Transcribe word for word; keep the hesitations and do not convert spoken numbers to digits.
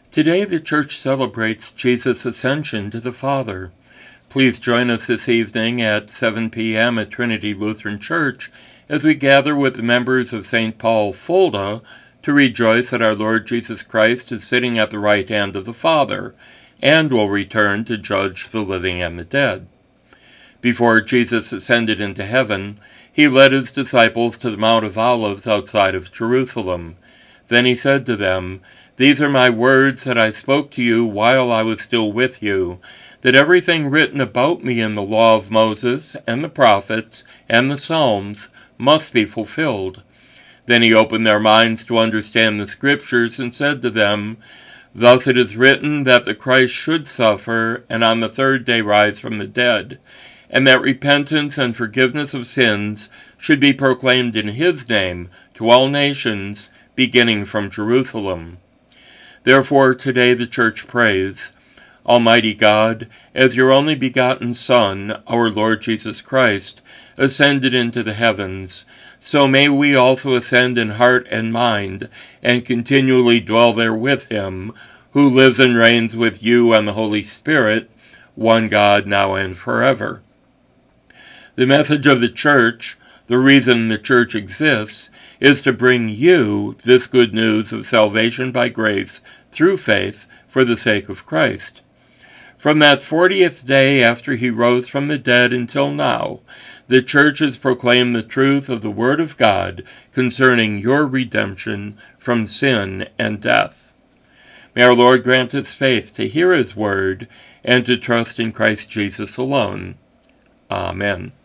Today the Church celebrates Jesus' ascension to the Father. Please join us this evening at seven p m at Trinity Lutheran Church as we gather with the members of Saint Paul Fulda to rejoice that our Lord Jesus Christ is sitting at the right hand of the Father and will return to judge the living and the dead. Before Jesus ascended into heaven, he led his disciples to the Mount of Olives outside of Jerusalem. Then he said to them, "These are my words that I spoke to you while I was still with you, that everything written about me in the law of Moses and the prophets and the Psalms must be fulfilled." Then he opened their minds to understand the Scriptures and said to them, "Thus it is written that the Christ should suffer and on the third day rise from the dead, and that repentance and forgiveness of sins should be proclaimed in his name to all nations, beginning from Jerusalem." Therefore today the Church prays, "Almighty God, as your only begotten Son, our Lord Jesus Christ, ascended into the heavens, so may we also ascend in heart and mind, and continually dwell there with him, who lives and reigns with you and the Holy Spirit, one God, now and forever." The message of the Church, the reason the Church exists, is to bring you this good news of salvation by grace through faith for the sake of Christ. From that fortieth day after he rose from the dead until now, the Church has proclaimed the truth of the Word of God concerning your redemption from sin and death. May our Lord grant us faith to hear his word and to trust in Christ Jesus alone. Amen.